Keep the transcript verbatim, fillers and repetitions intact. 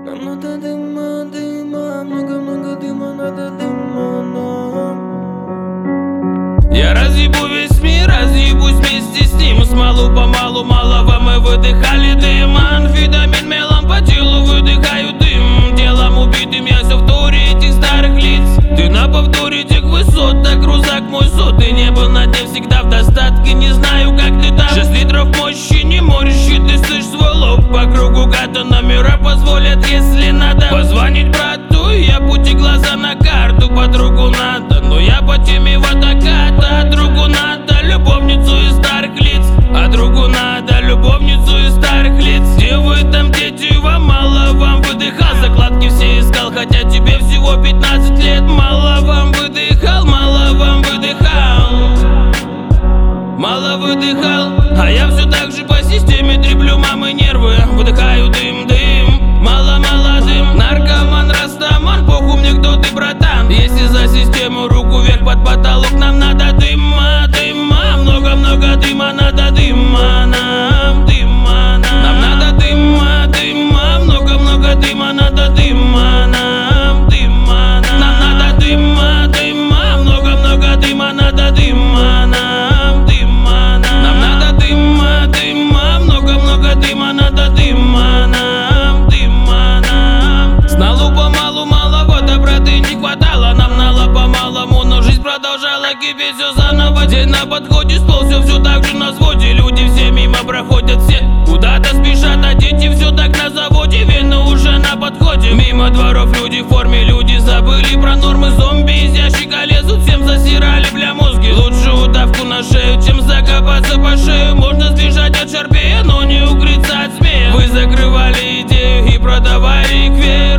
Нам надо дыма, дыма, много-много дыма, надо дыма нам. Я разъебу весь мир, разъебусь вместе с ним. Смалу-помалу, малого мы выдыхали дым. Амфетамин мелом по телу выдыхаю дым. Телом убитым я все в туре этих старых лиц. Ты на повторе тех высот, так рузак мой сот. И не был на дне всегда в достатке, не знаю как ты там. Шесть литров мощи, не морщи, ты слышь свой лоб. По кругу гата номера позволят, если надо позвонить брату, я пути глаза на карту. Подругу надо, но я по теме водоката. А другу надо любовницу из старых лиц. А другу надо любовницу из старых лиц. Где вы там, дети, вам мало, вам выдыхал. Закладки все искал, хотя тебе всего пятнадцать лет. Мало вам выдыхал, мало вам выдыхал. Мало выдыхал, а я все так же по системе треплю мамы нервы. Выдыхаю дым, дым, мало-мало дым. Наркоман, растаман, похуй мне кто ты, братан. Если за систему руку вверх под потолок, нам надо дыма, дыма. Много-много дыма, надо дыма нам, дыма нам. Нам надо дыма, дыма, много-много дыма, надо дыма нам, дыма нам. Нам надо дыма, дыма, много-много дыма, надо дыма нам, дыма нам. Нам надо дыма, дыма, много-много дыма, надо дыма нам, дыма нам. Сналу помалу, малого доброты не хватало. Нам нало по-малому, но жизнь продолжала кипеть все заново. День на подходе, стол все, все так же на своде. Люди все мимо проходят, все куда-то спешат, а дети все так на заводе. Вены уже на подходе. Мимо дворов люди в форме, люди забыли про нормы. Зомби из ящика лезут, всем засирали бля мозги. Лучше удавку на шею, чем закопаться по шею. Можно сбежать от шарпея, но не укрыться от змея. Вы закрывали идею и продавали их веер.